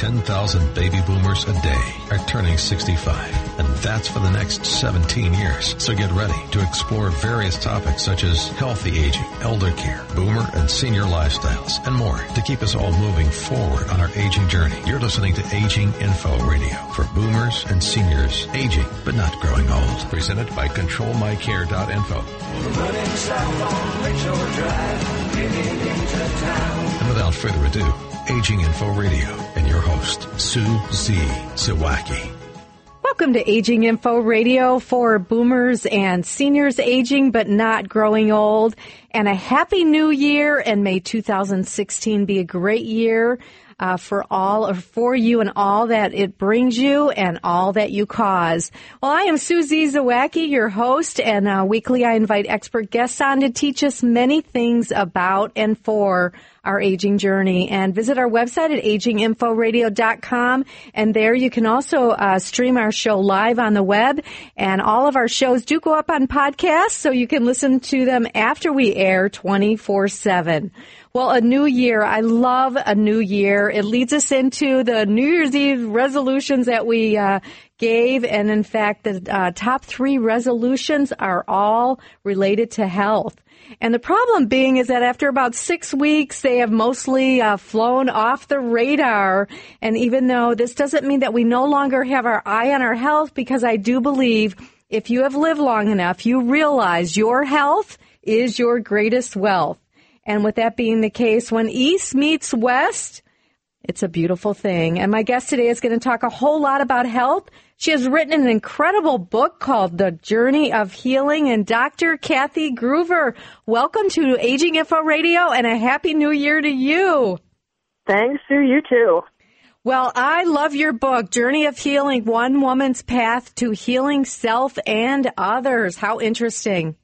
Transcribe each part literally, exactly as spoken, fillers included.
ten thousand baby boomers a day are turning sixty-five, and that's for the next seventeen years. So get ready to explore various topics such as healthy aging, elder care, boomer and senior lifestyles, and more to keep us all moving forward on our aging journey. You're listening to Aging Info Radio for boomers and seniors aging but not growing old. Presented by control my care dot info. Running south on Lakeshore Drive, getting into town. And without further ado, Aging Info Radio and your host, Sue Z. Zawacki. Welcome to Aging Info Radio for boomers and seniors aging but not growing old. And a happy new year, and may two thousand sixteen be a great year uh, for all, or for you and all that it brings you and all that you cause. Well, I am Susie Zawacki, your host, and uh, weekly I invite expert guests on to teach us many things about and for our aging journey. And visit our website at aging info radio dot com, and there you can also uh, stream our show live on the web. And all of our shows do go up on podcasts, so you can listen to them after we air twenty-four seven. Well, a new year. I love a new year. It leads us into the New Year's Eve resolutions that we uh, gave. And in fact, the uh, top three resolutions are all related to health. And the problem being is that after about six weeks, they have mostly uh, flown off the radar. And even though this doesn't mean that we no longer have our eye on our health, because I do believe if you have lived long enough, you realize your health is your greatest wealth. And with that being the case, when East meets West, it's a beautiful thing. And my guest today is going to talk a whole lot about health. She has written an incredible book called The Journey of Healing. And Doctor Kathy Gruver, welcome to Aging Info Radio, and a happy new year to you. Thanks, Sue. You too. Well, I love your book, Journey of Healing, One Woman's Path to Healing Self and Others. How interesting.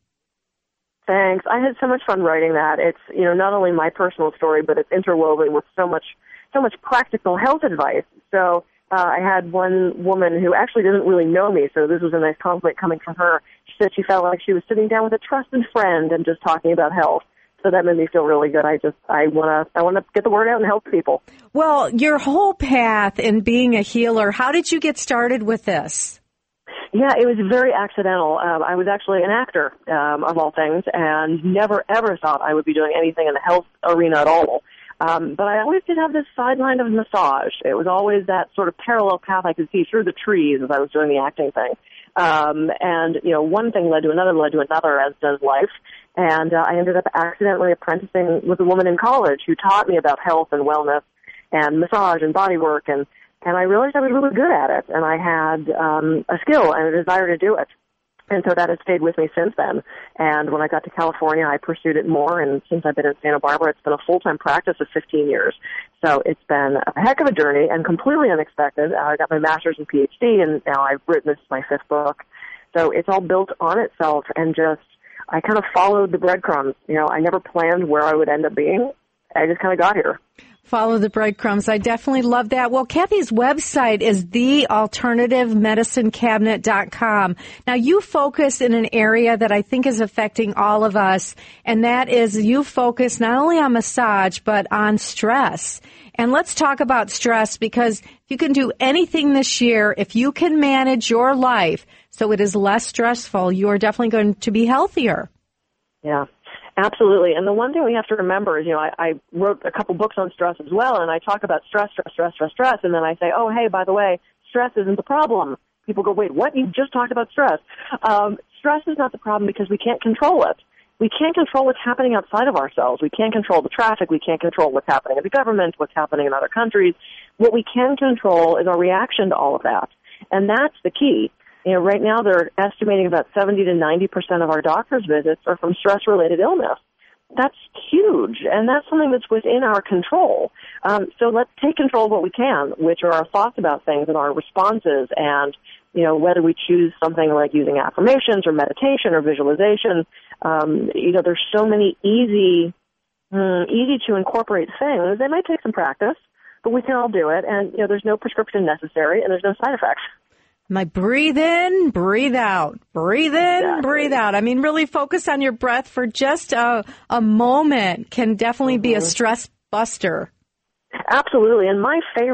Thanks. I had so much fun writing that. It's, you know, not only my personal story, but it's interwoven with so much, so much practical health advice. So uh, I had one woman who actually didn't really know me, so this was a nice compliment coming from her. She said she felt like she was sitting down with a trusted friend and just talking about health. So that made me feel really good. I just, I want to, I want to get the word out and help people. Well, your whole path in being a healer, how did you get started with this? Yeah, it was very accidental. Um, I was actually an actor, um, of all things, and never, ever thought I would be doing anything in the health arena at all. Um, but I always did have this sideline of massage. It was always that sort of parallel path I could see through the trees as I was doing the acting thing. Um, and, you know, one thing led to another, led to another, as does life. And uh, I ended up accidentally apprenticing with a woman in college who taught me about health and wellness and massage and body work, and And I realized I was really good at it, and I had um, a skill and a desire to do it. And so that has stayed with me since then. And when I got to California, I pursued it more, and since I've been in Santa Barbara, it's been a full-time practice of fifteen years. So it's been a heck of a journey and completely unexpected. Uh, I got my master's and P H D, and now I've written this is my fifth book. So it's all built on itself, and just I kind of followed the breadcrumbs. You know, I never planned where I would end up being. I just kind of got here. Follow the breadcrumbs. I definitely love that. Well, Kathy's website is the alternative medicine cabinet dot com. Now, you focus in an area that I think is affecting all of us, and that is you focus not only on massage, but on stress. And let's talk about stress, because if you can do anything this year, if you can manage your life so it is less stressful, you are definitely going to be healthier. Yeah. Absolutely. And the one thing we have to remember is, you know, I, I wrote a couple books on stress as well, and I talk about stress, stress, stress, stress, stress, and then I say, oh, hey, by the way, stress isn't the problem. People go, wait, what? You just talked about stress. Um, stress is not the problem because we can't control it. We can't control what's happening outside of ourselves. We can't control the traffic. We can't control what's happening in the government, what's happening in other countries. What we can control is our reaction to all of that, and that's the key. You know, right now they're estimating about seventy to ninety percent of our doctor's visits are from stress-related illness. That's huge, and that's something that's within our control. Um, so let's take control of what we can, which are our thoughts about things and our responses, and, you know, whether we choose something like using affirmations or meditation or visualization. Um, you know, there's so many easy, mm, easy to incorporate things. They might take some practice, but we can all do it, and, you know, there's no prescription necessary, and there's no side effects. My breathe in, breathe out, breathe in, exactly. breathe out. I mean, really focus on your breath for just a, a moment can definitely mm-hmm. be a stress buster. Absolutely. And my favorite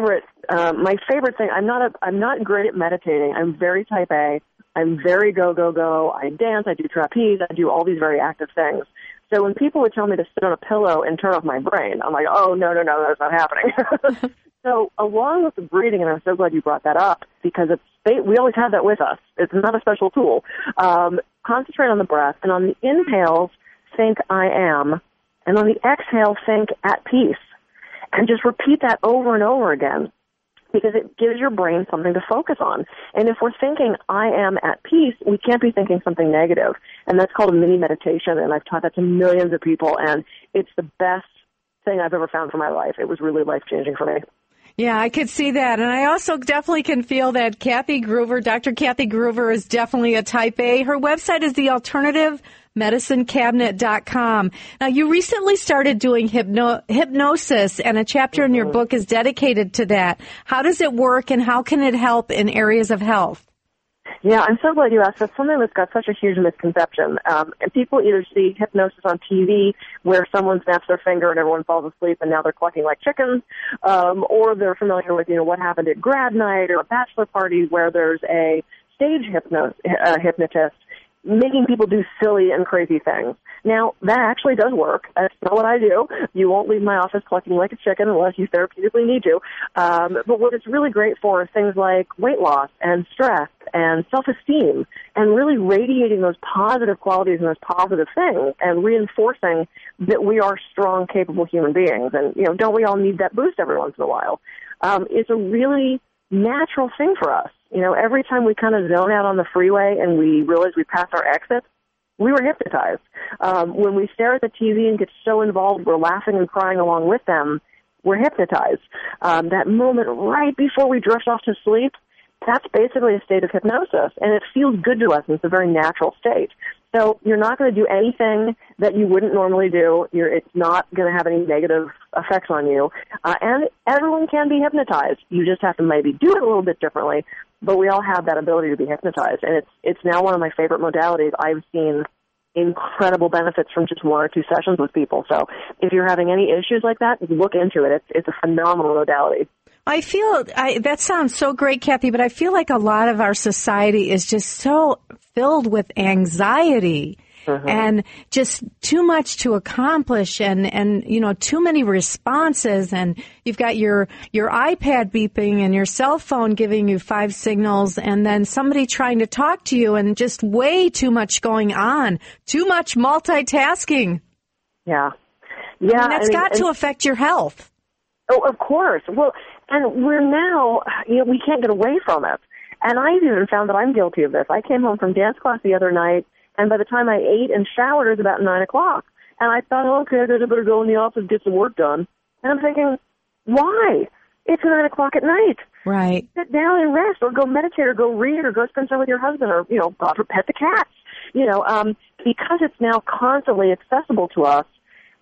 Um, my favorite thing, I'm not a, I'm not great at meditating. I'm very type A. I'm very go, go, go. I dance, I do trapeze, I do all these very active things. So when people would tell me to sit on a pillow and turn off my brain, I'm like, oh, no, no, no, that's not happening. So along with the breathing, and I'm so glad you brought that up, because it's, we always have that with us. It's not a special tool. Um, concentrate on the breath, and on the inhales, think I am, and on the exhale, think at peace. And just repeat that over and over again, because it gives your brain something to focus on. And if we're thinking, I am at peace, we can't be thinking something negative. And that's called a mini meditation, and I've taught that to millions of people, and it's the best thing I've ever found for my life. It was really life-changing for me. Yeah, I could see that. And I also definitely can feel that Kathy Groover, Doctor Kathy Groover, is definitely a type A. Her website is the alternative medicine cabinet dot com. Now, you recently started doing hypno- hypnosis, and a chapter in your book is dedicated to that. How does it work, and how can it help in areas of health? Yeah, I'm so glad you asked. That's something that's got such a huge misconception. Um, and people either see hypnosis on T V where someone snaps their finger and everyone falls asleep and now they're clucking like chickens, um, or they're familiar with, you know, what happened at grad night or a bachelor party where there's a stage hypno- uh, hypnotist making people do silly and crazy things. Now, that actually does work. That's not what I do. You won't leave my office clucking like a chicken unless you therapeutically need to. Um, but what it's really great for is things like weight loss and stress and self-esteem, and really radiating those positive qualities and those positive things and reinforcing that we are strong, capable human beings. And, you know, don't we all need that boost every once in a while? Um, it's a really natural thing for us. You know, every time we kind of zone out on the freeway and we realize we passed our exit, we were hypnotized. Um, when we stare at the T V and get so involved we're laughing and crying along with them, we're hypnotized. Um, that moment right before we drift off to sleep, that's basically a state of hypnosis, and it feels good to us, and it's a very natural state. So you're not going to do anything that you wouldn't normally do. You're, it's not going to have any negative effects on you. Uh, and everyone can be hypnotized. You just have to maybe do it a little bit differently, but we all have that ability to be hypnotized. And it's it's now one of my favorite modalities. I've seen incredible benefits from just one or two sessions with people. So if you're having any issues like that, look into it. It's, it's a phenomenal modality. I feel, I, that sounds so great, Kathy, but I feel like a lot of our society is just so filled with anxiety mm-hmm. and just too much to accomplish, and, and, you know, too many responses, and you've got your, your iPad beeping and your cell phone giving you five signals, and then somebody trying to talk to you, and just way too much going on, too much multitasking. Yeah. Yeah. And that's and, got and, to affect your health. Oh, of course. Well, and we're now, you know, we can't get away from it. And I've even found that I'm guilty of this. I came home from dance class the other night, and by the time I ate and showered, it was about nine o'clock. And I thought, oh, okay, I better go in the office and get some work done. And I'm thinking, why? It's nine o'clock at night. Right. Sit down and rest, or go meditate, or go read, or go spend time with your husband, or, you know, God, or pet the cats. You know, um, because it's now constantly accessible to us,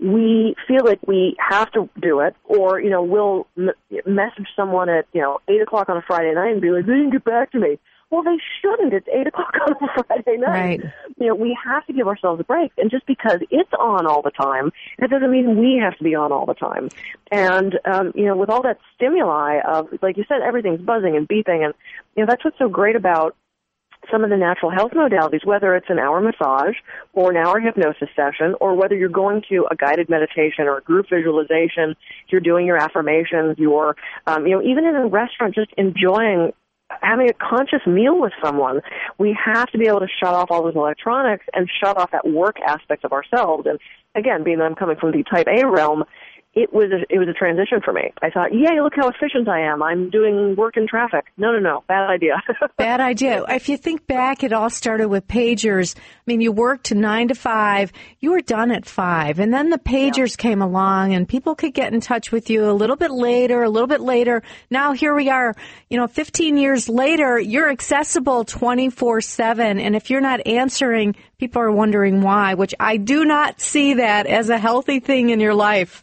we feel like we have to do it, or, you know, we'll m- message someone at, you know, eight o'clock on a Friday night and be like, they didn't get back to me. Well, they shouldn't. It's eight o'clock on a Friday night. Right. You know, we have to give ourselves a break. And just because it's on all the time, that doesn't mean we have to be on all the time. And, um, you know, with all that stimuli of, like you said, everything's buzzing and beeping. And, you know, that's what's so great about some of the natural health modalities, whether it's an hour massage or an hour hypnosis session, or whether you're going to a guided meditation or a group visualization, you're doing your affirmations, you're, um, you know, even in a restaurant, just enjoying having a conscious meal with someone. We have to be able to shut off all those electronics and shut off that work aspect of ourselves. And again, being that I'm coming from the type A realm, it was a, it was a transition for me. I thought, yay, look how efficient I am. I'm doing work in traffic. No, no, no. Bad idea. Bad idea. If you think back, it all started with pagers. I mean, you worked to nine to five. You were done at five. And then the pagers yeah. came along, and people could get in touch with you a little bit later, a little bit later. Now here we are, you know, fifteen years later, you're accessible twenty-four seven. And if you're not answering, people are wondering why, which I do not see that as a healthy thing in your life.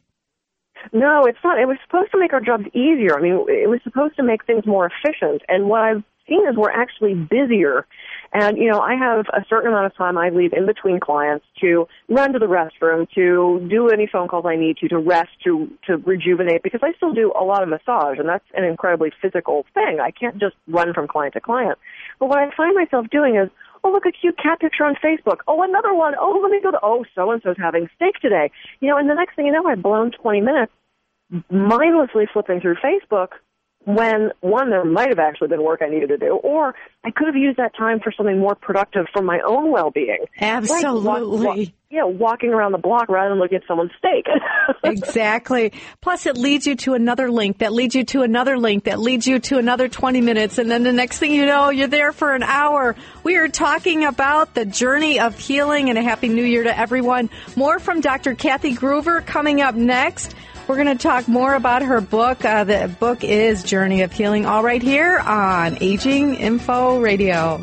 No, it's not. It was supposed to make our jobs easier. I mean, it was supposed to make things more efficient. And what I've seen is we're actually busier. And, you know, I have a certain amount of time I leave in between clients to run to the restroom, to do any phone calls I need to, to rest, to, to rejuvenate, because I still do a lot of massage, and that's an incredibly physical thing. I can't just run from client to client. But what I find myself doing is, oh, look, a cute cat picture on Facebook. Oh, another one. Oh, let me go to, oh, so-and-so's having steak today. You know, and the next thing you know, I've blown twenty minutes mindlessly flipping through Facebook when, one, there might have actually been work I needed to do, or I could have used that time for something more productive for my own well-being. Absolutely. Like walk, walk, yeah, walking around the block rather than looking at someone's steak. Exactly. Plus, it leads you to another link, that leads you to another link, that leads you to another twenty minutes, and then the next thing you know, you're there for an hour. We are talking about the journey of healing, and a Happy New Year to everyone. More from Doctor Kathy Gruver coming up next. We're going to talk more about her book. Uh, the book is Journey of Healing, all right here on Aging Info Radio.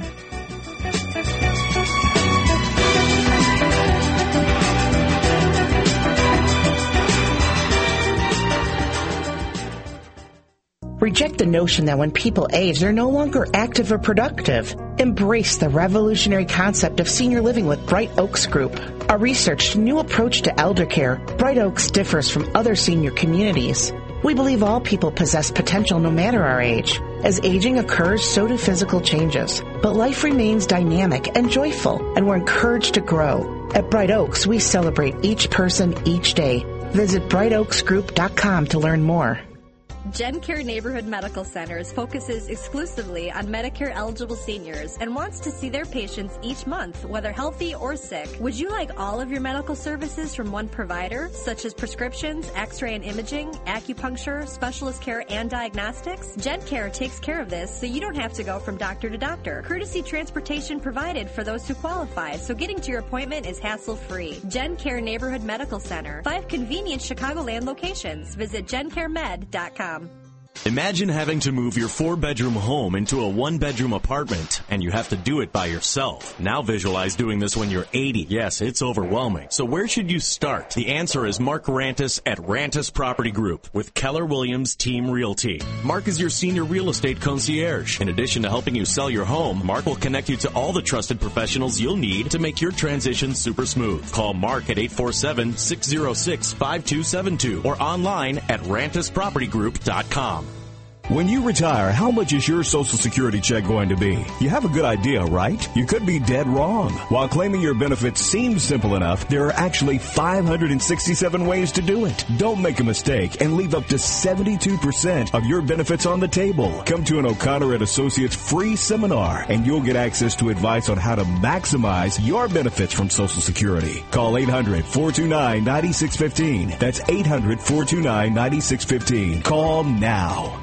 Reject the notion that when people age, they're no longer active or productive. Embrace the revolutionary concept of senior living with Bright Oaks Group. A researched new approach to elder care, Bright Oaks differs from other senior communities. We believe all people possess potential no matter our age. As aging occurs, so do physical changes. But life remains dynamic and joyful, and we're encouraged to grow. At Bright Oaks, we celebrate each person each day. Visit bright oaks group dot com to learn more. GenCare Neighborhood Medical Centers focuses exclusively on Medicare-eligible seniors and wants to see their patients each month, whether healthy or sick. Would you like all of your medical services from one provider, such as prescriptions, x-ray and imaging, acupuncture, specialist care, and diagnostics? GenCare takes care of this, so you don't have to go from doctor to doctor. Courtesy transportation provided for those who qualify, so getting to your appointment is hassle-free. GenCare Neighborhood Medical Center. Five convenient Chicagoland locations. Visit gen care med dot com. Imagine having to move your four-bedroom home into a one-bedroom apartment, and you have to do it by yourself. Now visualize doing this when you're eighty. Yes, it's overwhelming. So where should you start? The answer is Mark Rantis at Rantis Property Group with Keller Williams Team Realty. Mark is your senior real estate concierge. In addition to helping you sell your home, Mark will connect you to all the trusted professionals you'll need to make your transition super smooth. Call Mark at eight four seven, six zero six, five two seven two or online at rantis property group dot com. When you retire, how much is your Social Security check going to be? You have a good idea, right? You could be dead wrong. While claiming your benefits seems simple enough, there are actually five hundred sixty-seven ways to do it. Don't make a mistake and leave up to seventy-two percent of your benefits on the table. Come to an O'Connor and Associates free seminar, and you'll get access to advice on how to maximize your benefits from Social Security. Call eight hundred, four two nine, nine six one five. That's eight hundred, four two nine, nine six one five. Call now.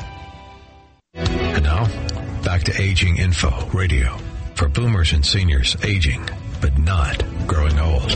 And now, back to Aging Info Radio for boomers and seniors aging, but not growing old.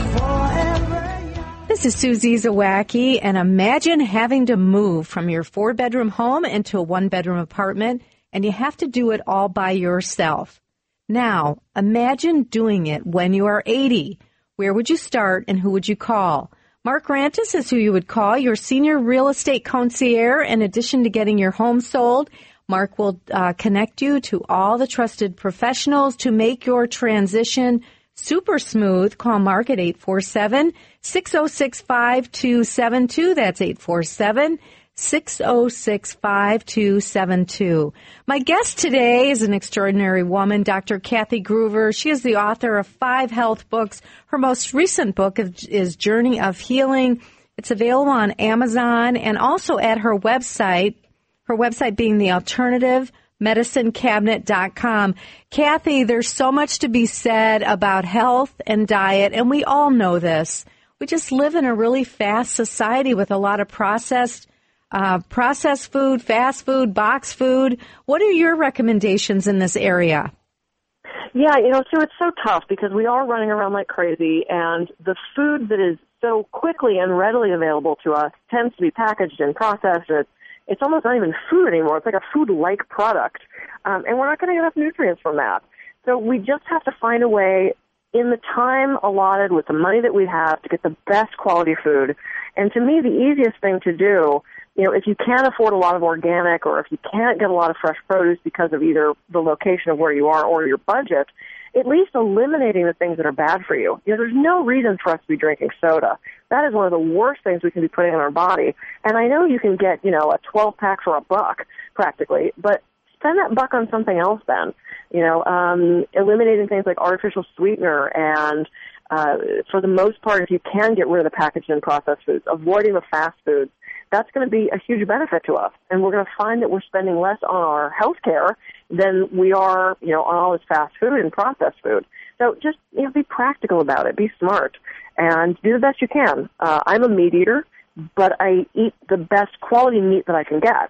This is Susie Zawacki, and imagine having to move from your four-bedroom home into a one-bedroom apartment, and you have to do it all by yourself. Now, imagine doing it when you are eighty. Where would you start, and who would you call? Mark Rantis is who you would call, your senior real estate concierge. In addition to getting your home sold, Mark will uh, connect you to all the trusted professionals to make your transition super smooth. Call Mark at eight four seven, six zero six, five two seven two. That's eight four seven, six zero six, five two seven two. My guest today is an extraordinary woman, Doctor Kathy Gruver. She is the author of five health books. Her most recent book is Journey of Healing. It's available on Amazon and also at her website. Her website being the alternative medicine cabinet dot com. Kathy, there's so much to be said about health and diet, and we all know this. We just live in a really fast society with a lot of processed uh, processed food, fast food, box food. What are your recommendations in this area? Yeah, you know, so it's so tough because we are running around like crazy, and the food that is so quickly and readily available to us tends to be packaged and processed, and it's It's almost not even food anymore. It's like a food-like product. Um, and we're not getting enough nutrients from that. So we just have to find a way in the time allotted with the money that we have to get the best quality food. And to me, the easiest thing to do, you know, if you can't afford a lot of organic or if you can't get a lot of fresh produce because of either the location of where you are or your budget, at least eliminating the things that are bad for you. You know, there's no reason for us to be drinking soda. That is one of the worst things we can be putting in our body. And I know you can get, you know, a twelve pack for a buck, practically, but spend that buck on something else then. You know, um, eliminating things like artificial sweetener and, uh, for the most part, if you can get rid of the packaged and processed foods, avoiding the fast foods, that's going to be a huge benefit to us. And we're going to find that we're spending less on our health care than we are, you know, on all this fast food and processed food. So just, you know, be practical about it. Be smart and do the best you can. Uh, I'm a meat eater, but I eat the best quality meat that I can get.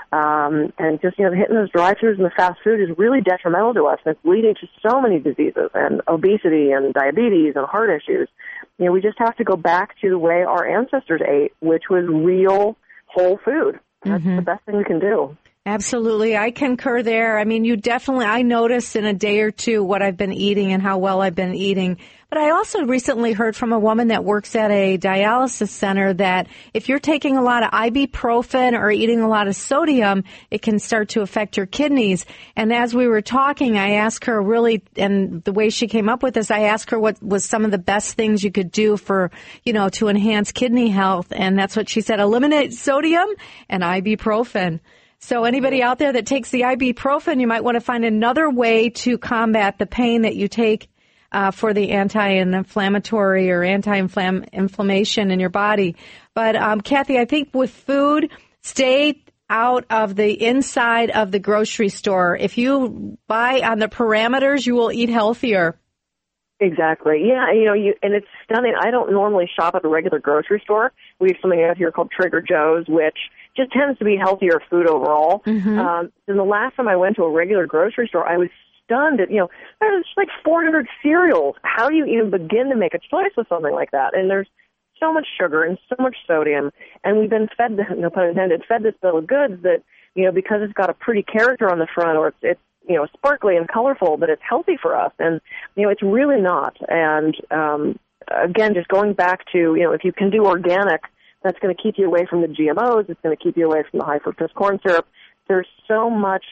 Um, and just, you know, hitting those drive-thrus and the fast food is really detrimental to us. And it's leading to so many diseases and obesity and diabetes and heart issues. You know, we just have to go back to the way our ancestors ate, which was real whole food. That's mm-hmm. the best thing we can do. Absolutely. I concur there. I mean, you definitely, I noticed in a day or two what I've been eating and how well I've been eating. But I also recently heard from a woman that works at a dialysis center that if you're taking a lot of ibuprofen or eating a lot of sodium, it can start to affect your kidneys. And as we were talking, I asked her really, and the way she came up with this, I asked her what was some of the best things you could do for, you know, to enhance kidney health. And that's what she said, eliminate sodium and ibuprofen. So anybody out there that takes the ibuprofen, you might want to find another way to combat the pain that you take uh, for the anti-inflammatory or anti-inflammation in your body. But, um, Kathy, I think with food, stay out of the inside of the grocery store. If you buy on the parameters, you will eat healthier. Exactly. Yeah, you know, you and it's stunning. I don't normally shop at a regular grocery store. We have something out here called Trader Joe's, which just tends to be healthier food overall. Mm-hmm. Um, and the last time I went to a regular grocery store, I was stunned at, you know, there's like four hundred cereals. How do you even begin to make a choice with something like that? And there's so much sugar and so much sodium, and we've been fed, no pun intended, fed this bill of goods that, you know, because it's got a pretty character on the front or it's, it's you know, sparkly and colorful, but it's healthy for us. And, you know, it's really not. And, um, again, just going back to, you know, if you can do organic, that's going to keep you away from the G M Os. It's going to keep you away from the high fructose corn syrup. There's so much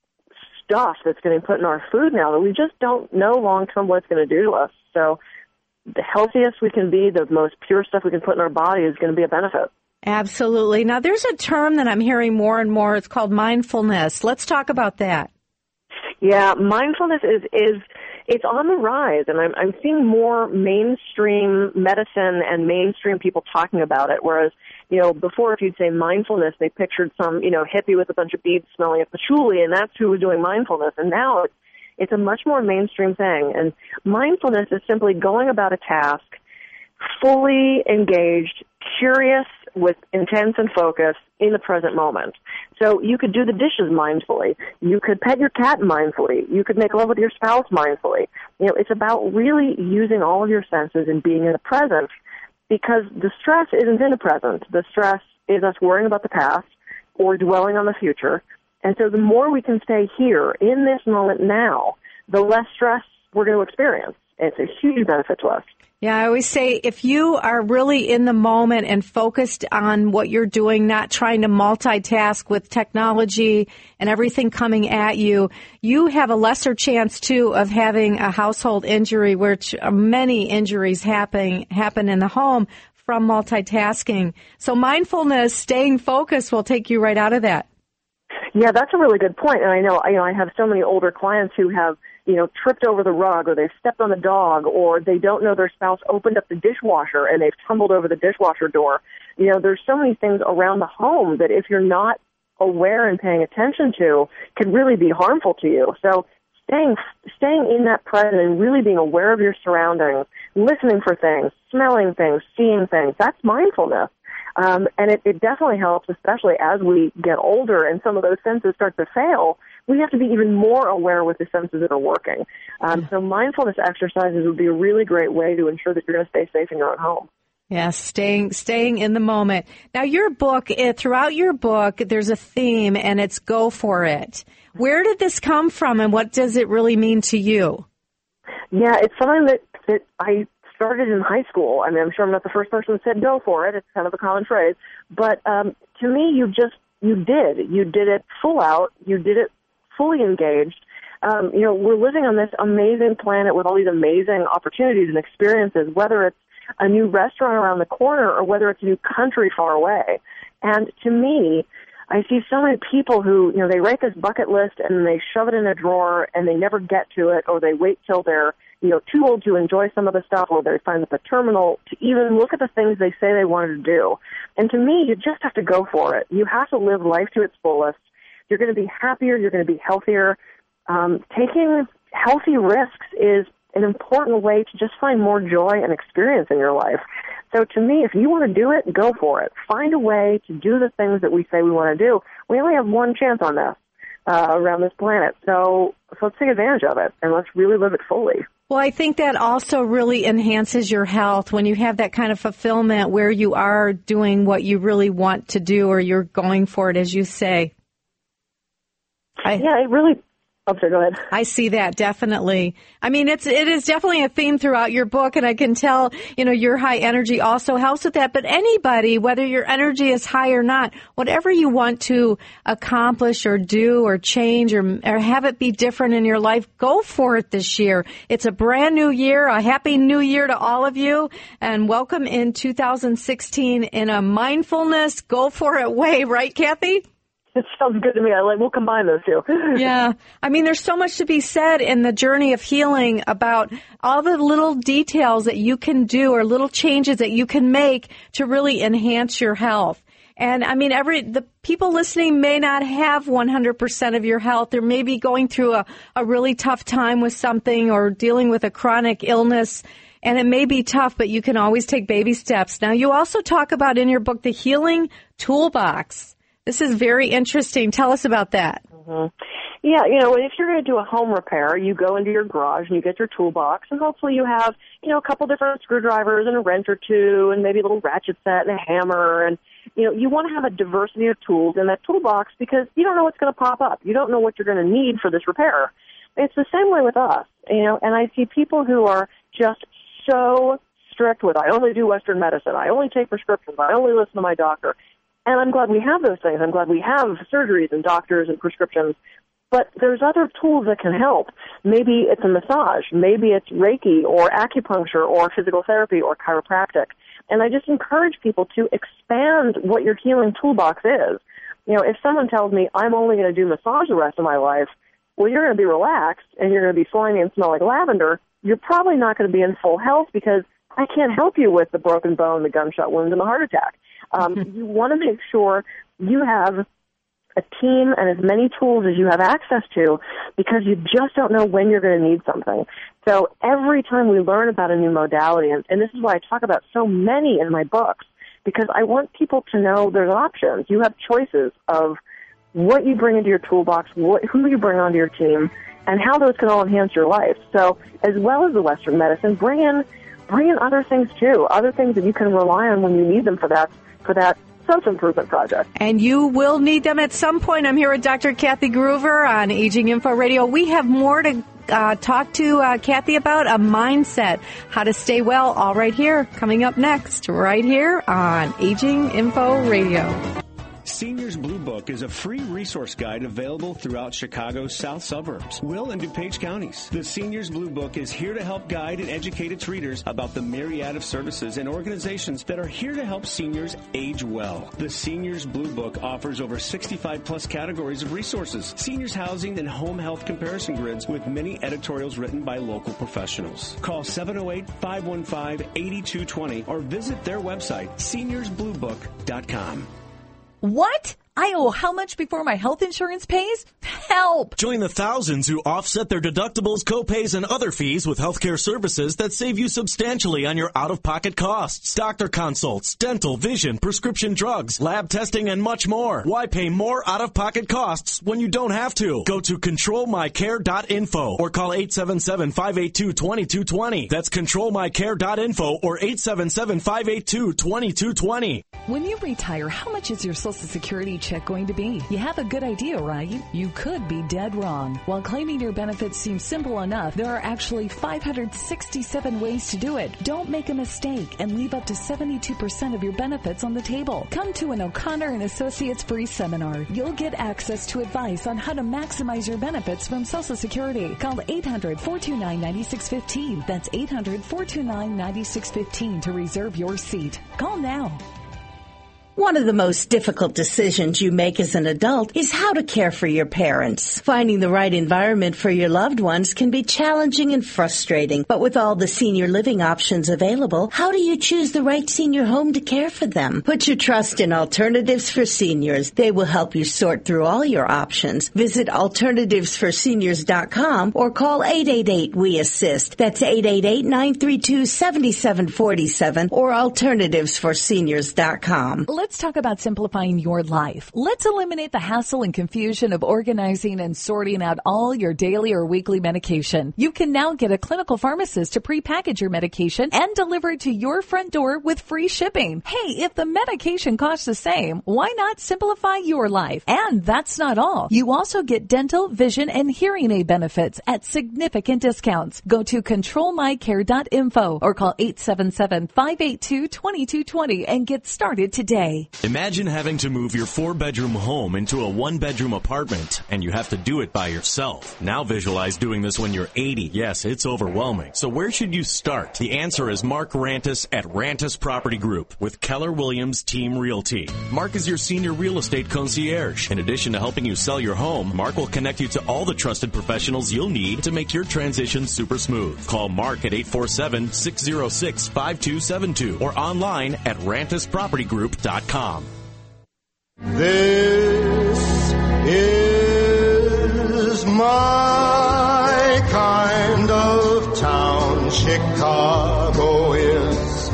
stuff that's getting put in our food now that we just don't know long-term what it's going to do to us. So the healthiest we can be, the most pure stuff we can put in our body is going to be a benefit. Absolutely. Now, there's a term that I'm hearing more and more. It's called mindfulness. Let's talk about that. Yeah, mindfulness is, is it's on the rise, and I'm, I'm seeing more mainstream medicine and mainstream people talking about it, whereas, you know, before if you'd say mindfulness, they pictured some, you know, hippie with a bunch of beads smelling of patchouli, and that's who was doing mindfulness, and now it's, it's a much more mainstream thing, and mindfulness is simply going about a task fully engaged, curious, with intense and focus in the present moment. So you could do the dishes mindfully. You could pet your cat mindfully. You could make love with your spouse mindfully. You know, it's about really using all of your senses and being in the present, because the stress isn't in the present. The stress is us worrying about the past or dwelling on the future. And so the more we can stay here in this moment now, the less stress we're going to experience. It's a huge benefit to us. Yeah, I always say if you are really in the moment and focused on what you're doing, not trying to multitask with technology and everything coming at you, you have a lesser chance, too, of having a household injury, which many injuries happen, happen in the home from multitasking. So mindfulness, staying focused will take you right out of that. Yeah, that's a really good point. And I know, you know, I have so many older clients who have, you know, tripped over the rug, or they've stepped on the dog, or they don't know their spouse opened up the dishwasher and they've tumbled over the dishwasher door. You know, there's so many things around the home that if you're not aware and paying attention to can really be harmful to you. So staying, staying in that present and really being aware of your surroundings, listening for things, smelling things, seeing things, that's mindfulness. Um, and it, it definitely helps, especially as we get older and some of those senses start to fail. We have to be even more aware with the senses that are working. Um, so mindfulness exercises would be a really great way to ensure that you're going to stay safe in your own home. Yes, staying staying in the moment. Now, your book, throughout your book, there's a theme, and it's go for it. Where did this come from, and what does it really mean to you? Yeah, it's something that, that I started in high school. I mean, I'm sure I'm not the first person that said go for it. It's kind of a common phrase. But um, to me, you just, you did. You did it full out. You did it fully engaged. um, you know, we're living on this amazing planet with all these amazing opportunities and experiences, whether it's a new restaurant around the corner or whether it's a new country far away. And to me, I see so many people who, you know, they write this bucket list and they shove it in a drawer and they never get to it, or they wait till they're, you know, too old to enjoy some of the stuff, or they find at the terminal to even look at the things they say they wanted to do. And to me, you just have to go for it. You have to live life to its fullest. You're going to be happier. You're going to be healthier. Um, taking healthy risks is an important way to just find more joy and experience in your life. So to me, if you want to do it, go for it. Find a way to do the things that we say we want to do. We only have one chance on this uh, around this planet. So, so let's take advantage of it, and let's really live it fully. Well, I think that also really enhances your health when you have that kind of fulfillment where you are doing what you really want to do, or you're going for it, as you say. I, yeah, it really... Oh, sorry, go ahead. I see that, definitely. I mean, it's, it is definitely a theme throughout your book, and I can tell, you know, your high energy also helps with that. But anybody, whether your energy is high or not, whatever you want to accomplish or do or change or, or have it be different in your life, go for it this year. It's a brand new year. A happy new year to all of you, and welcome in two thousand sixteen in a mindfulness, go for it way, right, Kathy? It sounds good to me. I like, we'll combine those two. Yeah. I mean, there's so much to be said in the journey of healing about all the little details that you can do or little changes that you can make to really enhance your health. And I mean, every, the people listening may not have one hundred percent of your health. They're maybe going through a, a really tough time with something or dealing with a chronic illness. And it may be tough, but you can always take baby steps. Now, you also talk about in your book, the Healing Toolbox. This is very interesting. Tell us about that. Mm-hmm. Yeah, you know, if you're going to do a home repair, you go into your garage and you get your toolbox, and hopefully you have, you know, a couple different screwdrivers and a wrench or two and maybe a little ratchet set and a hammer. And, you know, you want to have a diversity of tools in that toolbox because you don't know what's going to pop up. You don't know what you're going to need for this repair. It's the same way with us, you know, and I see people who are just so strict with, I only do Western medicine, I only take prescriptions, I only listen to my doctor. And I'm glad we have those things. I'm glad we have surgeries and doctors and prescriptions. But there's other tools that can help. Maybe it's a massage. Maybe it's Reiki or acupuncture or physical therapy or chiropractic. And I just encourage people to expand what your healing toolbox is. You know, if someone tells me I'm only going to do massage the rest of my life, well, you're going to be relaxed and you're going to be slimy and smell like lavender. You're probably not going to be in full health because I can't help you with the broken bone, the gunshot wound, and the heart attack. Um, you want to make sure you have a team and as many tools as you have access to because you just don't know when you're going to need something. So every time we learn about a new modality, and, and this is why I talk about so many in my books, because I want people to know there's options. You have choices of what you bring into your toolbox, what, who you bring onto your team, and how those can all enhance your life. So as well as the Western medicine, bring in bring in other things too, other things that you can rely on when you need them for that for that self-improvement project. And you will need them at some point. I'm here with Doctor Kathy Gruver on Aging Info Radio. We have more to uh, talk to uh, Kathy about, a mindset, how to stay well, all right here, coming up next, right here on Aging Info Radio. Seniors Blue Book is a free resource guide available throughout Chicago's south suburbs, Will and DuPage counties. The Seniors Blue Book is here to help guide and educate its readers about the myriad of services and organizations that are here to help seniors age well. The Seniors Blue Book offers over sixty-five plus categories of resources, seniors housing and home health comparison grids with many editorials written by local professionals. Call seven oh eight, five one five, eight two two zero or visit their website, seniors blue book dot com. What? I owe how much before my health insurance pays? Help! Join the thousands who offset their deductibles, copays, and other fees with healthcare services that save you substantially on your out-of-pocket costs. Doctor consults, dental, vision, prescription drugs, lab testing, and much more. Why pay more out-of-pocket costs when you don't have to? Go to control my care dot info or call eight seven seven, five eight two, two two two zero. That's control my care dot info or eight seven seven, five eight two, two two two zero. When you retire, how much is your Social Security check going to be? You have a good idea, right? You could be dead wrong. While claiming your benefits seems simple enough, there are actually five hundred sixty-seven ways to do it. Don't make a mistake and leave up to seventy-two percent of your benefits on the table. Come to an O'Connor and Associates free seminar. You'll get access to advice on how to maximize your benefits from Social Security. Call eight hundred, four two nine, nine six one five. That's eight hundred, four two nine, nine six one five to reserve your seat. Call now. One of the most difficult decisions you make as an adult is how to care for your parents. Finding the right environment for your loved ones can be challenging and frustrating, but with all the senior living options available, how do you choose the right senior home to care for them? Put your trust in Alternatives for Seniors. They will help you sort through all your options. Visit alternatives for seniors dot com or call eight eight eight, we assist. That's eight eight eight, nine three two, seven seven four seven or alternatives for seniors dot com. Let's talk about simplifying your life. Let's eliminate the hassle and confusion of organizing and sorting out all your daily or weekly medication. You can now get a clinical pharmacist to prepackage your medication and deliver it to your front door with free shipping. Hey, if the medication costs the same, why not simplify your life? And that's not all. You also get dental, vision, and hearing aid benefits at significant discounts. Go to control my care dot info or call eight seven seven, five eight two, two two two zero and get started today. Imagine having to move your four-bedroom home into a one-bedroom apartment, and you have to do it by yourself. Now visualize doing this when you're eighty. Yes, it's overwhelming. So where should you start? The answer is Mark Rantis at Rantis Property Group with Keller Williams Team Realty. Mark is your senior real estate concierge. In addition to helping you sell your home, Mark will connect you to all the trusted professionals you'll need to make your transition super smooth. Call Mark at eight four seven, six zero six, five two seven two or online at rantis property group dot com. This is my kind of town. Chicago is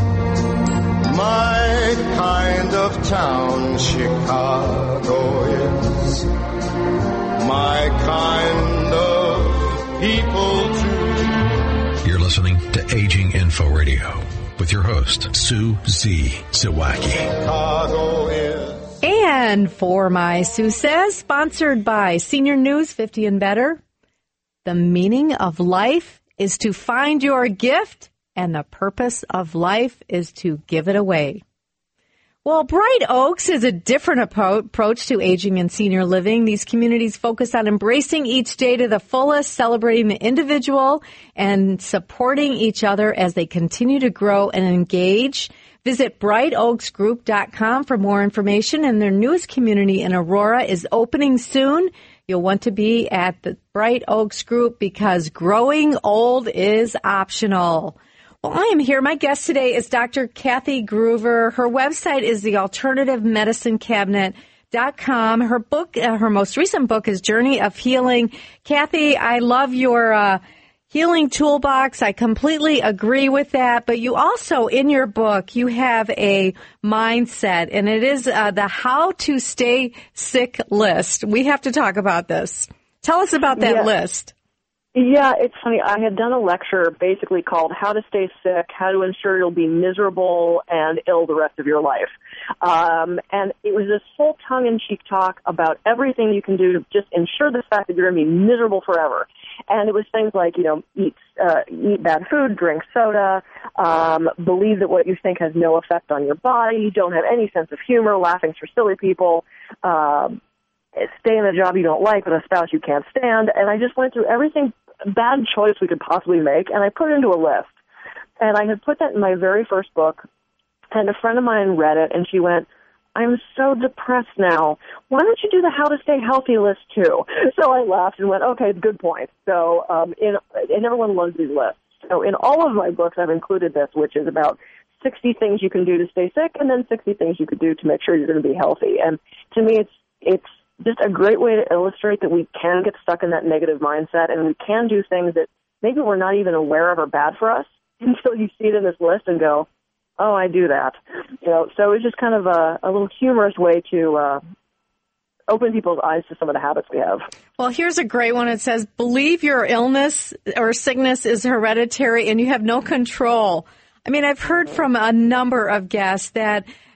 my kind of town. Chicago is my kind of people too. You're listening to Aging Info Radio with your host, Sue Z. Zywacki. Chicago is. And For My Sue Says, sponsored by Senior News fifty and Better. The meaning of life is to find your gift, and the purpose of life is to give it away. Well, Bright Oaks is a different appro- approach to aging and senior living. These communities focus on embracing each day to the fullest, celebrating the individual, and supporting each other as they continue to grow and engage. Visit bright oaks group dot com for more information, and their newest community in Aurora is opening soon. You'll want to be at the Bright Oaks Group because growing old is optional. Well, I am here. My guest today is Doctor Kathy Gruver. Her website is the alternative medicine cabinet dot com. Her book, uh, her most recent book is Journey of Healing. Kathy, I love your uh, healing toolbox. I completely agree with that. But you also, in your book, you have a mindset, and it is uh, the How to Stay Sick list. We have to talk about this. Tell us about that yeah. list. Yeah, it's funny. I had done a lecture basically called How to Stay Sick, How to Ensure You'll Be Miserable and Ill the Rest of Your Life. Um, and it was this whole tongue-in-cheek talk about everything you can do to just ensure the fact that you're going to be miserable forever. And it was things like, you know, eat uh, eat bad food, drink soda, um, believe that what you think has no effect on your body, don't have any sense of humor, laughing for silly people, um, stay in a job you don't like with a spouse you can't stand. And I just went through everything bad choice we could possibly make, and I put it into a list. And I had put that in my very first book, and a friend of mine read it, and she went, I'm so depressed now. Why don't you do the How to Stay Healthy list, too? So I laughed and went, okay, good point. So um, in, and everyone loves these lists. So in all of my books, I've included this, which is about sixty things you can do to stay sick, and then sixty things you could do to make sure you're going to be healthy. And to me, it's it's just a great way to illustrate that we can get stuck in that negative mindset, and we can do things that maybe we're not even aware of are bad for us until you see it in this list and go, oh, I do that. You know, so it's just kind of a, a little humorous way to uh, open people's eyes to some of the habits we have. Well, here's a great one. It says, believe your illness or sickness is hereditary and you have no control. I mean, I've heard from a number of guests that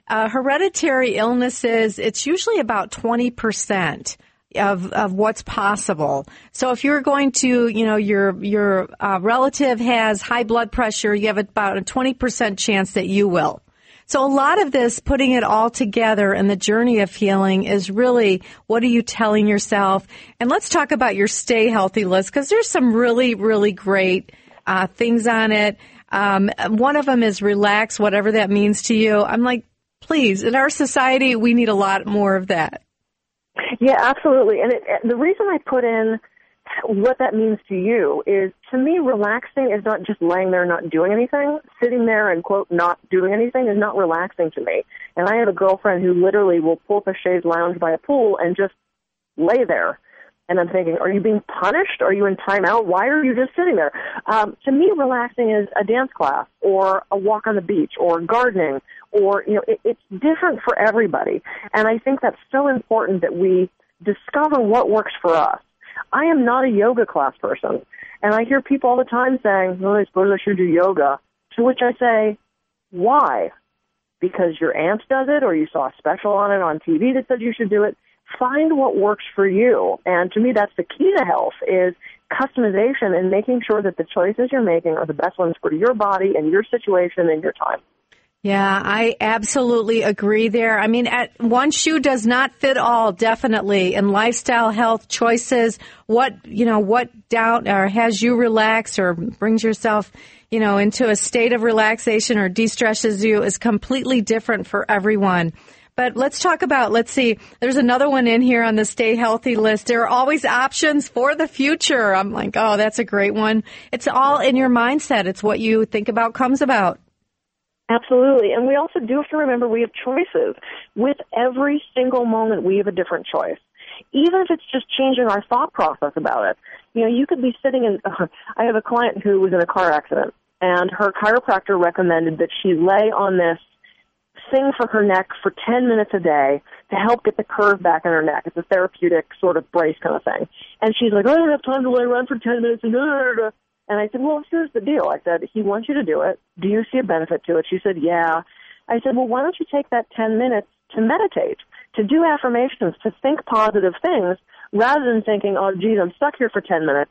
uh, hereditary illnesses, it's usually about twenty percent. Of, of what's possible. So if you're going to, you know, your your uh, relative has high blood pressure, you have about a twenty percent chance that you will. So a lot of this, putting it all together and the journey of healing is really, what are you telling yourself? And let's talk about your Stay Healthy list, because there's some really, really great uh, things on it. Um, one of them is relax, whatever that means to you. I'm like, please, in our society, we need a lot more of that. Yeah, absolutely. And it, the reason I put in what that means to you is, to me, relaxing is not just laying there not doing anything. Sitting there and, quote, not doing anything is not relaxing to me. And I have a girlfriend who literally will pull up a chaise lounge by a pool and just lay there. And I'm thinking, are you being punished? Are you in timeout? Why are you just sitting there? Um, to me, relaxing is a dance class or a walk on the beach or gardening, or, you know, it, it's different for everybody. And I think that's so important that we discover what works for us. I am not a yoga class person. And I hear people all the time saying, well, I suppose I should do yoga. To which I say, why? Because your aunt does it, or you saw a special on it on T V that said you should do it. Find what works for you. And to me, that's the key to health, is customization and making sure that the choices you're making are the best ones for your body and your situation and your time. Yeah, I absolutely agree there. I mean, at, one shoe does not fit all, definitely. And lifestyle health choices, what, you know, what doubt or has you relax or brings yourself, you know, into a state of relaxation or de-stresses you is completely different for everyone. But let's talk about, let's see, there's another one in here on the Stay Healthy list. There are always options for the future. I'm like, oh, that's a great one. It's all in your mindset. It's what you think about comes about. Absolutely. And we also do have to remember we have choices. With every single moment, we have a different choice. Even if it's just changing our thought process about it. You know, you could be sitting in, uh, I have a client who was in a car accident, and her chiropractor recommended that she lay on this thing for her neck for ten minutes a day to help get the curve back in her neck. It's a therapeutic sort of brace kind of thing. And she's like, oh, I don't have time to lay around for ten minutes. And, and I said, well, here's the deal. I said, he wants you to do it. Do you see a benefit to it? She said, yeah. I said, well, why don't you take that ten minutes to meditate, to do affirmations, to think positive things, rather than thinking, oh, geez, I'm stuck here for ten minutes.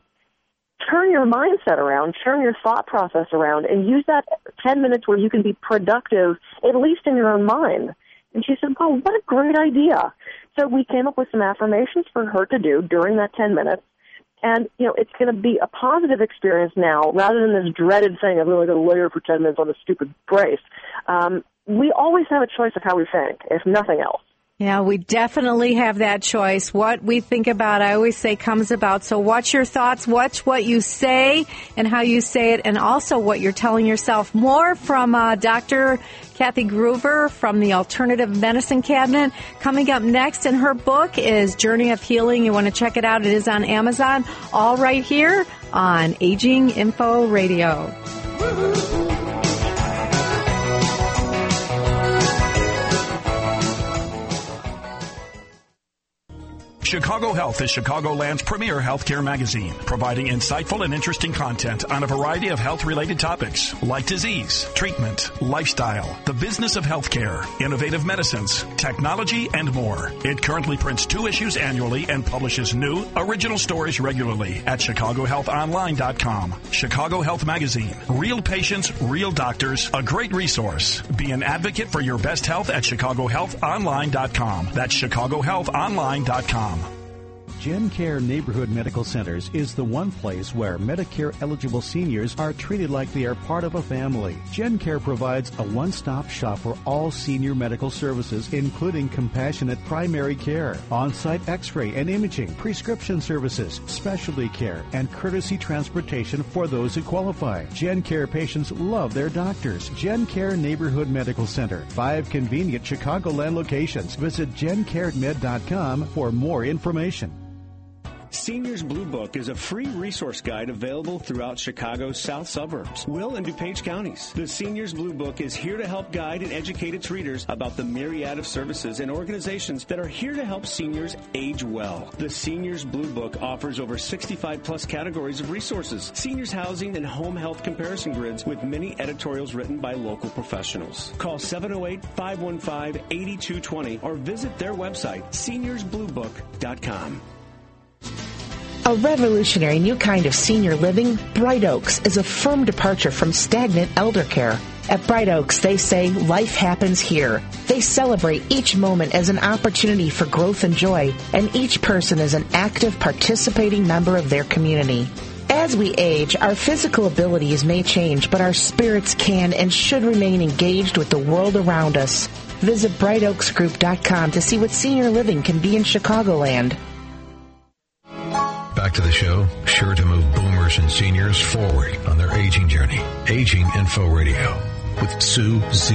Turn your mindset around, turn your thought process around, and use that ten minutes where you can be productive, at least in your own mind. And she said, oh, what a great idea. So we came up with some affirmations for her to do during that ten minutes. And, you know, it's going to be a positive experience now, rather than this dreaded thing of really going to lay here for ten minutes on a stupid brace. Um, we always have a choice of how we think, if nothing else. Yeah, we definitely have that choice. What we think about, I always say, comes about. So watch your thoughts, watch what you say and how you say it, and also what you're telling yourself. More from uh, Doctor Kathy Gruver from the Alternative Medicine Cabinet. Coming up next, and her book is Journey of Healing. You want to check it out. It is on Amazon. All right here on Aging Info Radio. Chicago Health is Chicagoland's premier healthcare magazine, providing insightful and interesting content on a variety of health-related topics like disease, treatment, lifestyle, the business of healthcare, innovative medicines, technology, and more. It currently prints two issues annually and publishes new, original stories regularly at chicago health online dot com. Chicago Health Magazine. Real patients, real doctors, a great resource. Be an advocate for your best health at chicago health online dot com. That's chicago health online dot com. GenCare Neighborhood Medical Centers is the one place where Medicare-eligible seniors are treated like they are part of a family. GenCare provides a one-stop shop for all senior medical services, including compassionate primary care, on-site x-ray and imaging, prescription services, specialty care, and courtesy transportation for those who qualify. GenCare patients love their doctors. GenCare Neighborhood Medical Center. Five convenient Chicagoland locations. Visit gen care med dot com for more information. Seniors Blue Book is a free resource guide available throughout Chicago's south suburbs, Will and DuPage counties. The Seniors Blue Book is here to help guide and educate its readers about the myriad of services and organizations that are here to help seniors age well. The Seniors Blue Book offers over sixty-five plus categories of resources, seniors housing and home health comparison grids with many editorials written by local professionals. Call seven oh eight, five one five, eight two two zero or visit their website, seniors blue book dot com. A revolutionary new kind of senior living, Bright Oaks is a firm departure from stagnant elder care. At Bright Oaks, they say life happens here. They celebrate each moment as an opportunity for growth and joy, and each person is an active, participating member of their community. As we age, our physical abilities may change, but our spirits can and should remain engaged with the world around us. Visit bright oaks group dot com to see what senior living can be in Chicagoland. Back to the show, sure to move boomers and seniors forward on their aging journey. Aging Info Radio with Sue Z.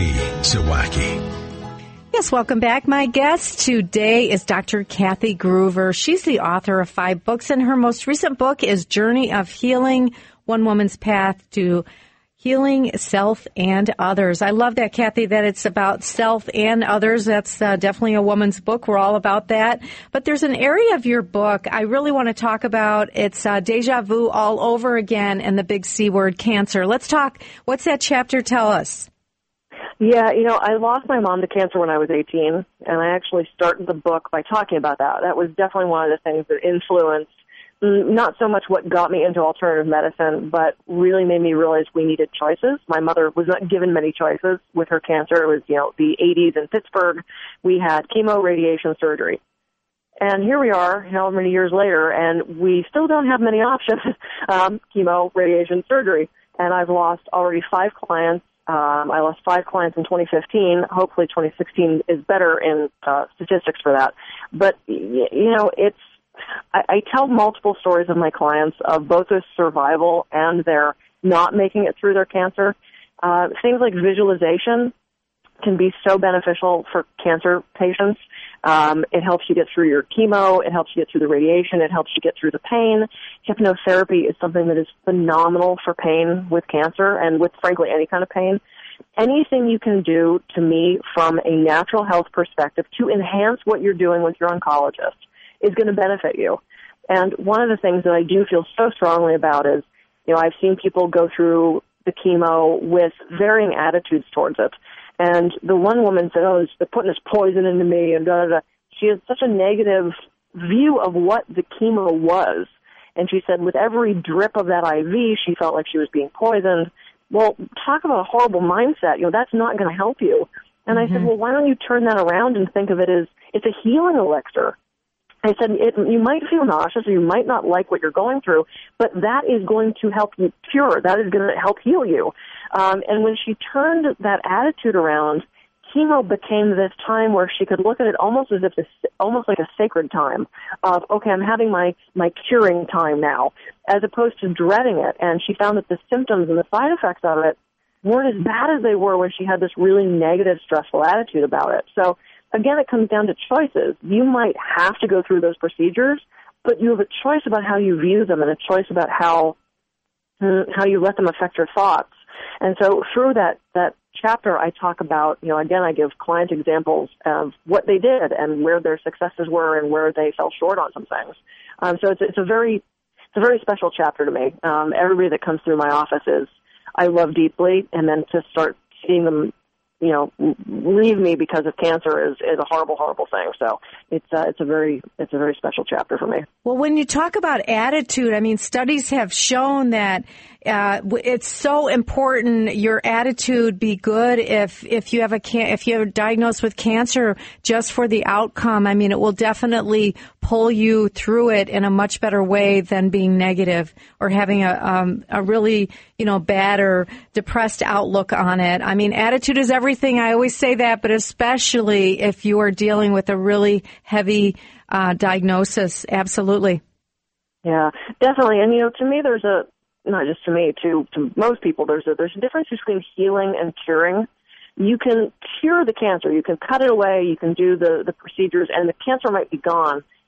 Zawacki. Yes, welcome back. My guest today is Doctor Kathy Gruver. She's the author of five books, and her most recent book is Journey of Healing, One Woman's Path to Healing Self and Others. I love that, Kathy, that it's about self and others. That's uh, definitely a woman's book. We're all about that. But there's an area of your book I really want to talk about. It's uh, deja vu all over again and the big C word, cancer. Let's talk. What's that chapter tell us? Yeah, you know, I lost my mom to cancer when I was eighteen, and I actually started the book by talking about that. That was definitely one of the things that influenced not so much what got me into alternative medicine, but really made me realize we needed choices. My mother was not given many choices with her cancer. It was, you know, the eighties in Pittsburgh. We had chemo, radiation, surgery. And here we are, how many years later, and we still don't have many options, um, chemo, radiation, surgery. And I've lost already five clients. Um, I lost five clients in twenty fifteen. Hopefully twenty sixteen is better in uh, statistics for that. But, you know, it's, I, I tell multiple stories of my clients of both their survival and their not making it through their cancer. Uh, things like visualization can be so beneficial for cancer patients. Um, it helps you get through your chemo. It helps you get through the radiation. It helps you get through the pain. Hypnotherapy is something that is phenomenal for pain with cancer and with, frankly, any kind of pain. Anything you can do, to me, from a natural health perspective to enhance what you're doing with your oncologist is going to benefit you. And one of the things that I do feel so strongly about is, you know, I've seen people go through the chemo with varying attitudes towards it. And the one woman said, oh, they're putting this poison into me, and da, da, da. She had such a negative view of what the chemo was. And she said with every drip of that I V, she felt like she was being poisoned. Well, talk about a horrible mindset. You know, that's not going to help you. And mm-hmm. I said, well, why don't you turn that around and think of it as it's a healing elixir. I said, it, you might feel nauseous, or you might not like what you're going through, but that is going to help you cure. That is going to help heal you. Um, and when she turned that attitude around, chemo became this time where she could look at it almost as if it's almost like a sacred time of, okay, I'm having my, my curing time now, as opposed to dreading it. And she found that the symptoms and the side effects of it weren't as bad as they were when she had this really negative, stressful attitude about it. So again, it comes down to choices. You might have to go through those procedures, but you have a choice about how you view them and a choice about how how you let them affect your thoughts. And so through that, that chapter, I talk about, you know, again, I give client examples of what they did and where their successes were and where they fell short on some things. Um, so it's, it's a very it's a very special chapter to me. Um, everybody that comes through my office is I love deeply, and then to start seeing them, you know, leave me because of cancer is, is a horrible, horrible thing. So it's uh, it's a very it's a very special chapter for me. Well, when you talk about attitude, I mean, studies have shown that uh, it's so important your attitude be good if if you have a can- if you're diagnosed with cancer, just for the outcome. I mean, it will definitely pull you through it in a much better way than being negative or having a um, a really, you know, bad or depressed outlook on it. I mean, attitude is everything. I always say that, but especially if you are dealing with a really heavy uh, diagnosis. Absolutely. Yeah, definitely. And, you know, to me, there's a, not just to me, to, to most people, there's a, there's a difference between healing and curing. You can cure the cancer. You can cut it away. You can do the, the procedures, and the cancer might be gone.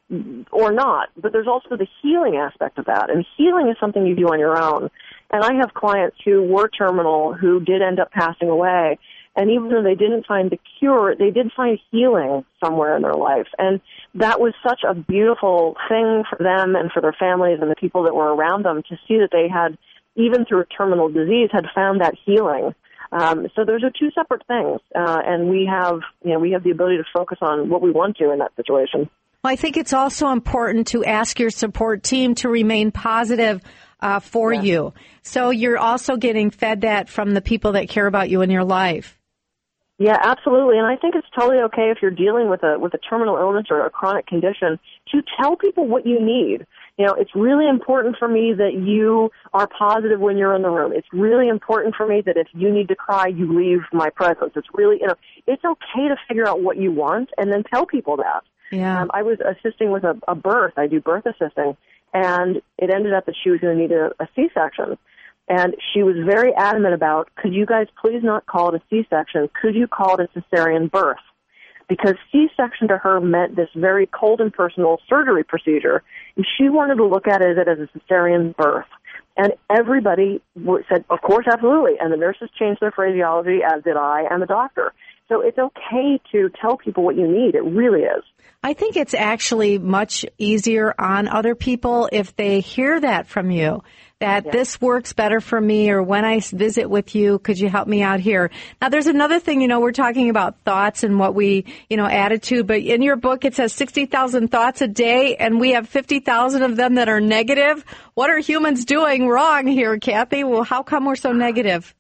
or not. But there's also the healing aspect of that. And healing is something you do on your own. And I have clients who were terminal who did end up passing away. And even though they didn't find the cure, they did find healing somewhere in their life. And that was such a beautiful thing for them and for their families and the people that were around them to see that they had, even through a terminal disease, had found that healing. Um, so those are two separate things. Uh, and we have, you know, we have the ability to focus on what we want to in that situation. Well, I think it's also important to ask your support team to remain positive uh, for yeah. you. So you're also getting fed that from the people that care about you in your life. Yeah, absolutely. And I think it's totally okay if you're dealing with a with a terminal illness or a chronic condition to tell people what you need. You know, it's really important for me that you are positive when you're in the room. It's really important for me that if you need to cry, you leave my presence. It's really, you know, it's okay to figure out what you want and then tell people that. Yeah. Um, I was assisting with a, a birth. I do birth assisting, and it ended up that she was going to need a, a C-section. And she was very adamant about, could you guys please not call it a C-section? Could you call it a cesarean birth? Because C-section to her meant this very cold and personal surgery procedure, and she wanted to look at it as a cesarean birth. And everybody said, of course, absolutely. And the nurses changed their phraseology, as did I and the doctor. So it's okay to tell people what you need. It really is. I think it's actually much easier on other people if they hear that from you, that yeah. this works better for me, or when I visit with you, could you help me out here? Now, there's another thing, you know, we're talking about thoughts and what we, you know, attitude, but in your book it says sixty thousand thoughts a day, and we have fifty thousand of them that are negative. What are humans doing wrong here, Kathy? Well, how come we're so negative?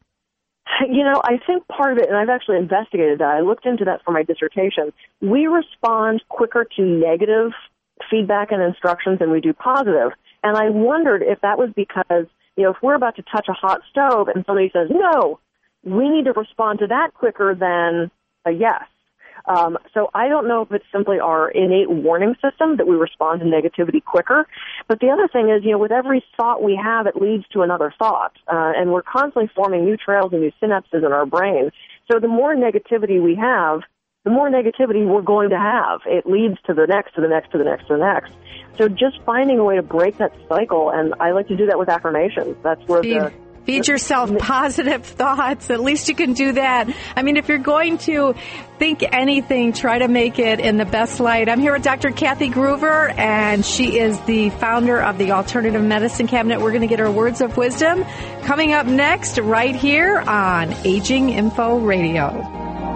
You know, I think part of it, and I've actually investigated that, I looked into that for my dissertation, we respond quicker to negative feedback and instructions than we do positive. And I wondered if that was because, you know, if we're about to touch a hot stove and somebody says, no, we need to respond to that quicker than a yes. Um, so I don't know if it's simply our innate warning system that we respond to negativity quicker. But the other thing is, you know, with every thought we have, it leads to another thought. Uh, and we're constantly forming new trails and new synapses in our brain. So the more negativity we have, the more negativity we're going to have. It leads to the next, to the next, to the next, to the next. So just finding a way to break that cycle, and I like to do that with affirmations. That's where Feed, the... Feed yourself positive thoughts. At least you can do that. I mean, if you're going to think anything, try to make it in the best light. I'm here with Doctor Kathy Gruver, and she is the founder of the Alternative Medicine Cabinet. We're going to get her words of wisdom coming up next right here on Aging Info Radio.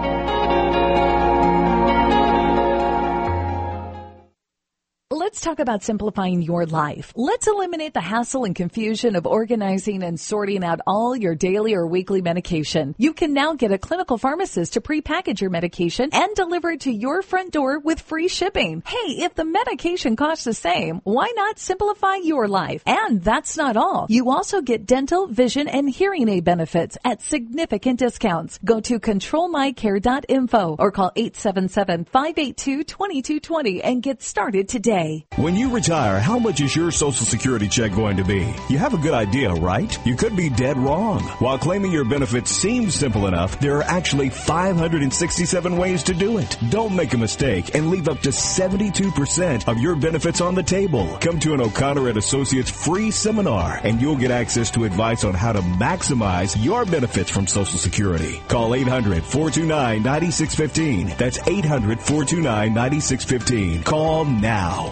Let's talk about simplifying your life. Let's eliminate the hassle and confusion of organizing and sorting out all your daily or weekly medication. You can now get a clinical pharmacist to pre-package your medication and deliver it to your front door with free shipping. Hey, if the medication costs the same, why not simplify your life? And that's not all. You also get dental, vision, and hearing aid benefits at significant discounts. Go to control my care dot info or call eight seven seven, five eight two, two two two zero and get started today. When you retire, how much is your Social Security check going to be? You have a good idea, right? You could be dead wrong. While claiming your benefits seems simple enough, there are actually five hundred sixty-seven ways to do it. Don't make a mistake and leave up to seventy-two percent of your benefits on the table. Come to an O'Connor and Associates free seminar, and you'll get access to advice on how to maximize your benefits from Social Security. Call eight hundred, four two nine, nine six one five. That's eight hundred, four two nine, nine six one five. Call now.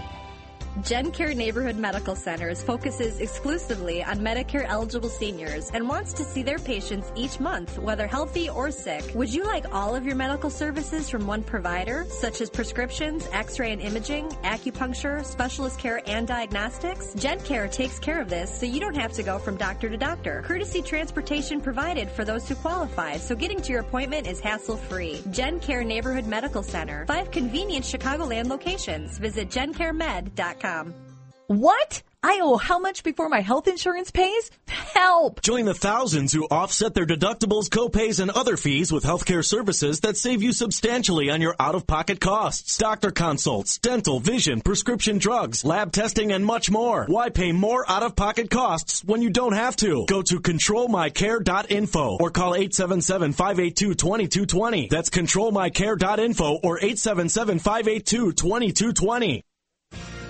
GenCare Neighborhood Medical Centers focuses exclusively on Medicare-eligible seniors and wants to see their patients each month, whether healthy or sick. Would you like all of your medical services from one provider, such as prescriptions, x-ray and imaging, acupuncture, specialist care, and diagnostics? GenCare takes care of this so you don't have to go from doctor to doctor. Courtesy transportation provided for those who qualify, so getting to your appointment is hassle-free. GenCare Neighborhood Medical Center. Five convenient Chicagoland locations. Visit gen care med dot com. What? I owe how much before my health insurance pays? Help! Join the thousands who offset their deductibles, copays, and other fees with healthcare services that save you substantially on your out-of-pocket costs. Doctor consults, dental, vision, prescription drugs, lab testing, and much more. Why pay more out-of-pocket costs when you don't have to? Go to control my care dot info or call eight seven seven, five eight two, two two two zero. That's control my care dot info or eight seven seven, five eight two, two two two zero.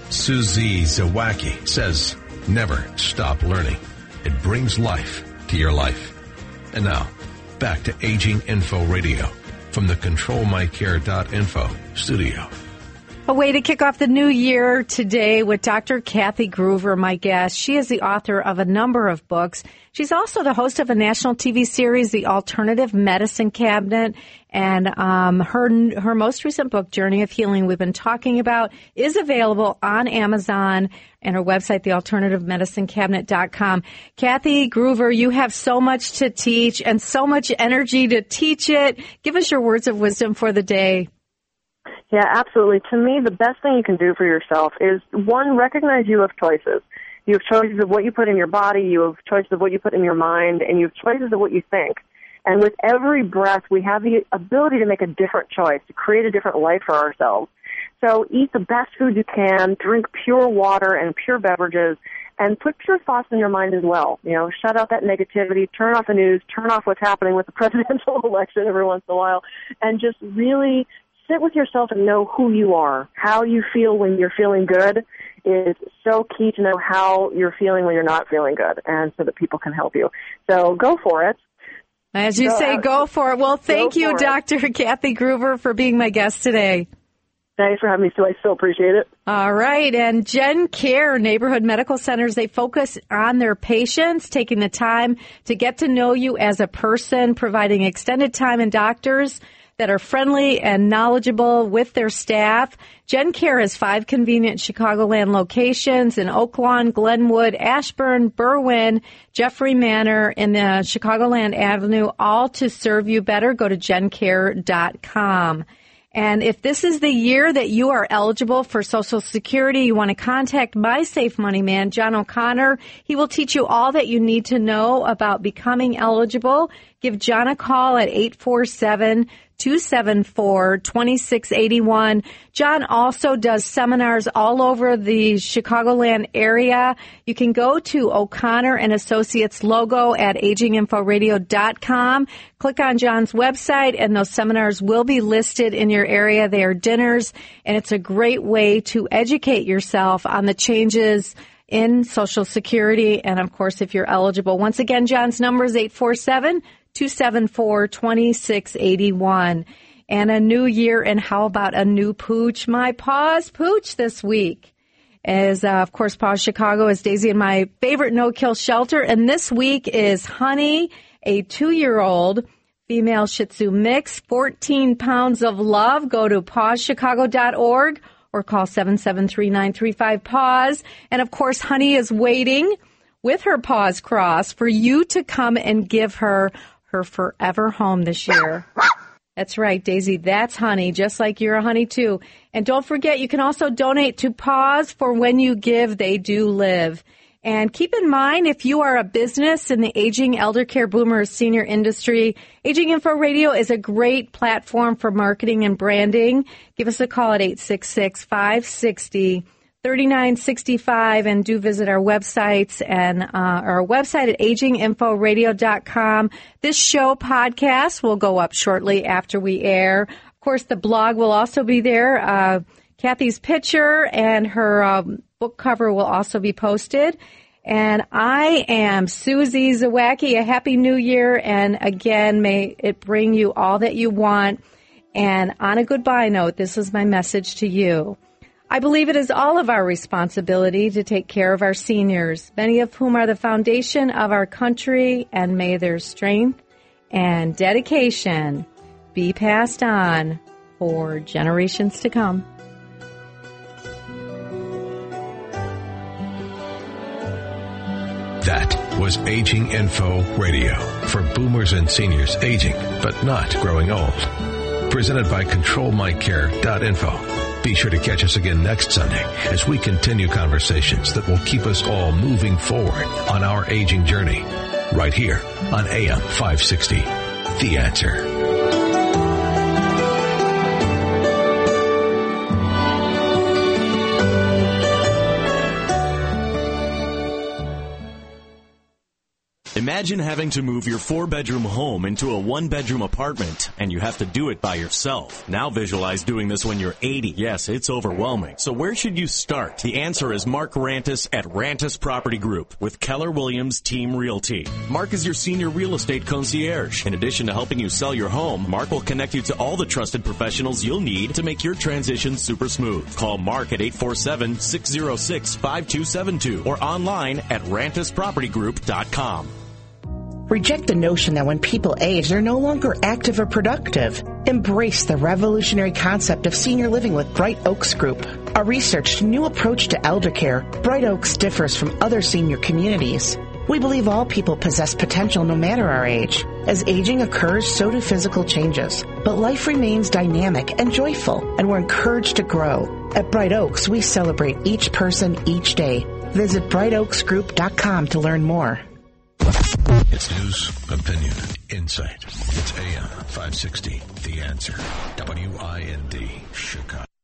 Susie Zawacki says, never stop learning. It brings life to your life. And now, back to Aging Info Radio from the control my care dot info studio. A way to kick off the new year today with Doctor Kathy Gruver, my guest. She is the author of a number of books. She's also the host of a national T V series, The Alternative Medicine Cabinet. And um, her her most recent book, Journey of Healing, we've been talking about, is available on Amazon and her website, the alternative medicine cabinet dot com. Kathy Gruver, you have so much to teach and so much energy to teach it. Give us your words of wisdom for the day. Yeah, absolutely. To me, the best thing you can do for yourself is, one, recognize you have choices. You have choices of what you put in your body, you have choices of what you put in your mind, and you have choices of what you think. And with every breath, we have the ability to make a different choice, to create a different life for ourselves. So eat the best food you can, drink pure water and pure beverages, and put pure thoughts in your mind as well. You know, shut out that negativity, turn off the news, turn off what's happening with the presidential election every once in a while, and just really sit with yourself and know who you are. How you feel when you're feeling good is so key to know how you're feeling when you're not feeling good, and so that people can help you. So go for it. As you go say, out. go for it. Well, thank Go you, for it. Doctor Kathy Gruver, for being my guest today. Thanks for having me, Sue. I so appreciate it. All right. And Gen Care Neighborhood Medical Centers, they focus on their patients, taking the time to get to know you as a person, providing extended time and doctors that are friendly and knowledgeable with their staff. Gen Care has five convenient Chicagoland locations in Oak Lawn, Glenwood, Ashburn, Berwyn, Jeffrey Manor, in the Chicagoland Avenue, all to serve you better. Go to gen care dot com. And if this is the year that you are eligible for Social Security, you want to contact my Safe Money man, John O'Connor. He will teach you all that you need to know about becoming eligible. Give John a call at eight four seven, two seven four, two six eight one. John also does seminars all over the Chicagoland area. You can go to O'Connor and Associates logo at aging info radio dot com. Click on John's website, and those seminars will be listed in your area. They are dinners, and it's a great way to educate yourself on the changes in Social Security, and, of course, if you're eligible. Once again, John's number is eight four seven, two seven four, two six eight one. And a new year, and how about a new pooch? My Paws Pooch this week is, uh, of course, Paws Chicago is Daisy and my favorite no-kill shelter, and this week is Honey, a two-year-old female Shih Tzu mix, fourteen pounds of love. Go to paws chicago dot org or call seven seven three, nine three five, P A W S. And, of course, Honey is waiting with her paws crossed for you to come and give her her forever home this year. That's right, Daisy. That's Honey, just like you're a honey, too. And don't forget, you can also donate to Paws, for when you give, they do live. And keep in mind, if you are a business in the aging, elder care, boomer, or senior industry, Aging Info Radio is a great platform for marketing and branding. Give us a call at eight six six, five six zero, three nine six five, and do visit our websites and uh, our website at aging info radio dot com. This show podcast will go up shortly after we air. Of course, the blog will also be there. Uh, Kathy's picture and her um, book cover will also be posted. And I am Susie Zawacki. A happy new year. And again, may it bring you all that you want. And on a goodbye note, this is my message to you. I believe it is all of our responsibility to take care of our seniors, many of whom are the foundation of our country, and may their strength and dedication be passed on for generations to come. That was Aging Info Radio for boomers and seniors aging but not growing old. Presented by control my care dot info. Be sure to catch us again next Sunday as we continue conversations that will keep us all moving forward on our aging journey. Right here on A M five sixty, The Answer. Imagine having to move your four-bedroom home into a one-bedroom apartment, and you have to do it by yourself. Now visualize doing this when you're eighty. Yes, it's overwhelming. So where should you start? The answer is Mark Rantis at Rantis Property Group with Keller Williams Team Realty. Mark is your senior real estate concierge. In addition to helping you sell your home, Mark will connect you to all the trusted professionals you'll need to make your transition super smooth. Call Mark at eight four seven, six zero six, five two seven two or online at rantis property group dot com. Reject the notion that when people age, they're no longer active or productive. Embrace the revolutionary concept of senior living with Bright Oaks Group. A researched new approach to elder care, Bright Oaks differs from other senior communities. We believe all people possess potential no matter our age. As aging occurs, so do physical changes. But life remains dynamic and joyful, and we're encouraged to grow. At Bright Oaks, we celebrate each person each day. Visit bright oaks group dot com to learn more. It's news, opinion, insight. It's A M five sixty, The Answer. W I N D, Chicago.